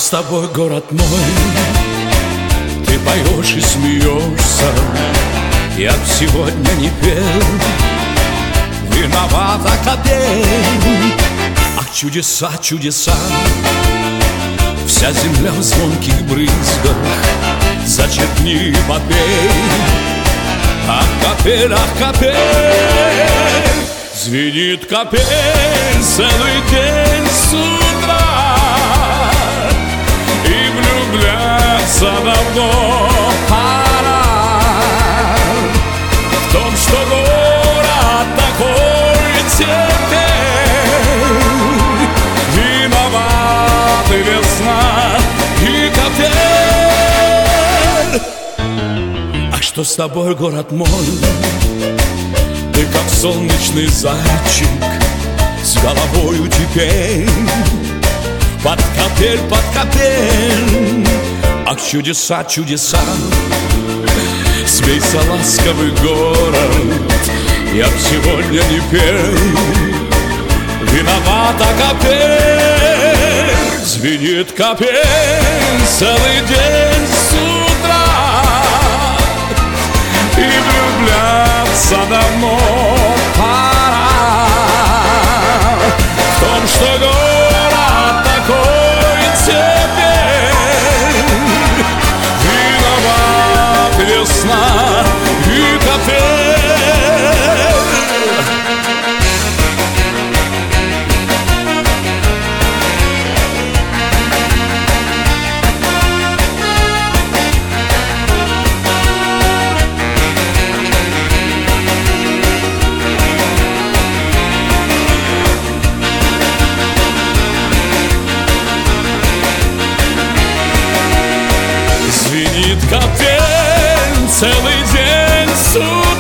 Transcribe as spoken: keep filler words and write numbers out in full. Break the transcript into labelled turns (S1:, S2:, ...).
S1: с тобой, город мой? Ты поешь и смеешься, я б сегодня не пел. Виновата капель. Ах, чудеса, чудеса, вся земля в звонких брызгах. Зачерпни, попей. Ах, капель, ах, капель. Звенит капель целый день с утра. И влюбляться давно пора. В том, что город такой теперь, виноваты весна и капель. А что с тобой, город мой? Ты как солнечный зайчик с головою теперь под капель, под капель. Ах, чудеса, чудеса, смейся, ласковый город, я б сегодня не пел. Виновата капель. Звенит капель целый день с утра. И влюбляться давно пора. В том, что город такой теперь, виноват весна и капель. Звенит капель целый день с утра.